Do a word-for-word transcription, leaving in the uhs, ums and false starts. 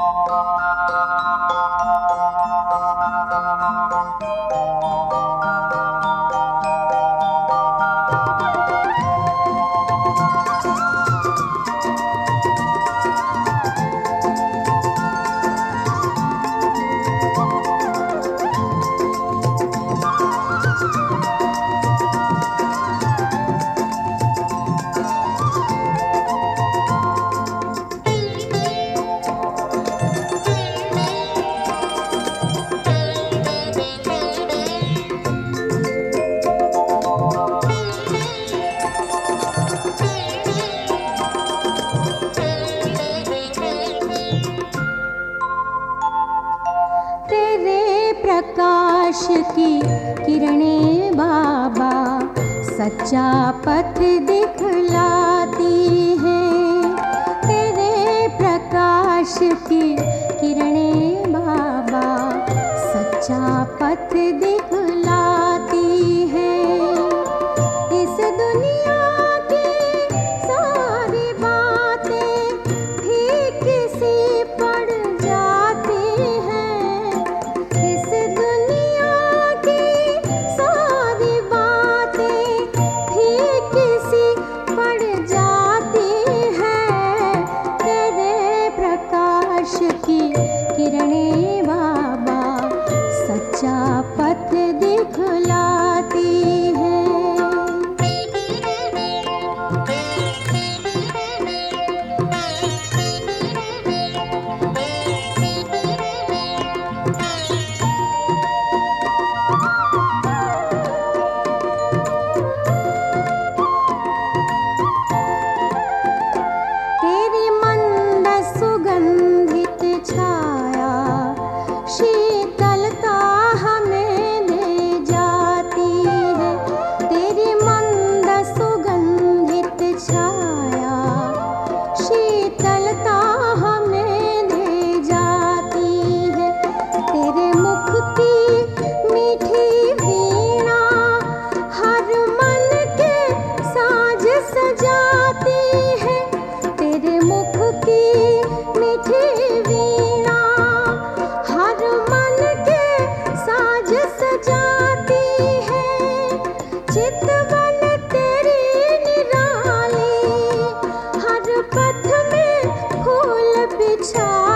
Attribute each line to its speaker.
Speaker 1: प्रकाश की किरणें बाबा सच्चा पथ दिखलाती हैं। तेरे प्रकाश की किरणें बाबा सच्चा पथ दिखलाती हैं। इस दुनिया की सारी बातें फीकी सी पड़ जाती हैं। इस दुनिया की सारी बातें फीकी सी पड़ जाती हैं। तेरे प्रकाश की किरणें बाबा सच्चा पथ दिखलाती हैं। तेरी मंद सुगंधित छाया शीतलता हमें दे जाती है। तेरी मंद सुगंधित छाया शीतलता हमें दे जाती है। तेरे मुख की मीठी वीणा हर मन के साज सजाती है। तेरे मुख की मीठी वीणा हर मन के साज सजाती है। चितवन तेरी निराली हर पथ में फूल बिछा